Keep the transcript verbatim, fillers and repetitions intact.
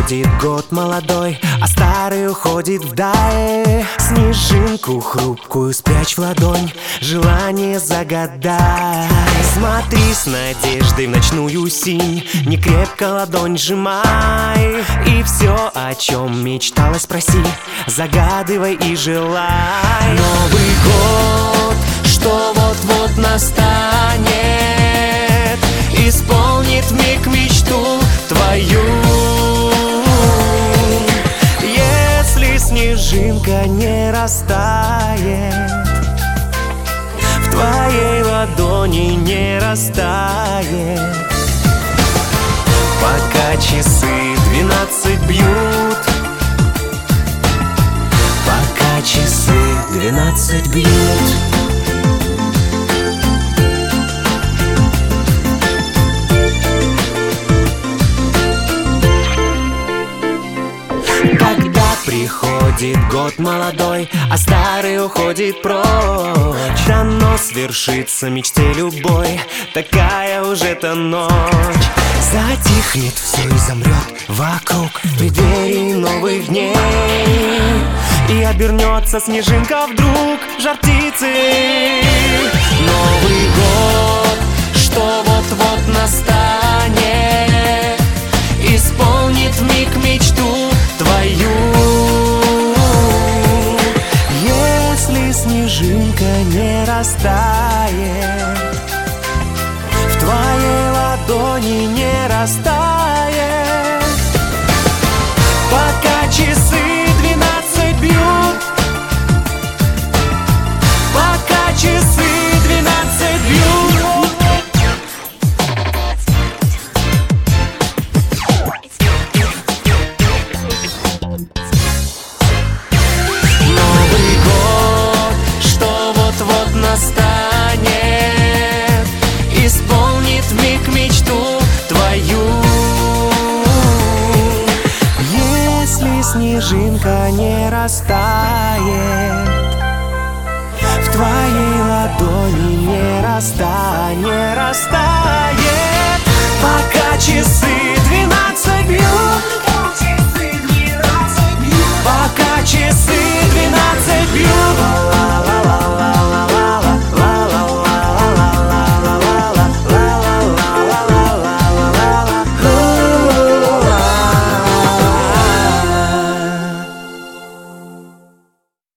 приходит год молодой, а старый уходит вдаль. Снежинку хрупкую спрячь в ладонь, желание загадай. Смотри с надеждой в ночную синь, не крепко ладонь сжимай. И все, о чем мечталось, проси, загадывай и желай. Новый год, что вот-вот настанет, исполнит вмиг мечту твою. Если снежинка не растает, в твоей ладони не растает. Пока часы двенадцать бьют, пока часы двенадцать бьют. Приходит год молодой, а старый уходит прочь. Дано свершится мечте любой, такая уж эта ночь. Затихнет все и замрет вокруг в преддверии новых дней. И обернется снежинка вдруг жар птицы. Новый год, что вот-вот настанет, исполнит вмиг мечту твою. Если снежинка не растает, в твоей ладони не растает. Пока часы двенадцать бьют, пока часы двенадцать бьют. Новый год, что вот-вот настанет,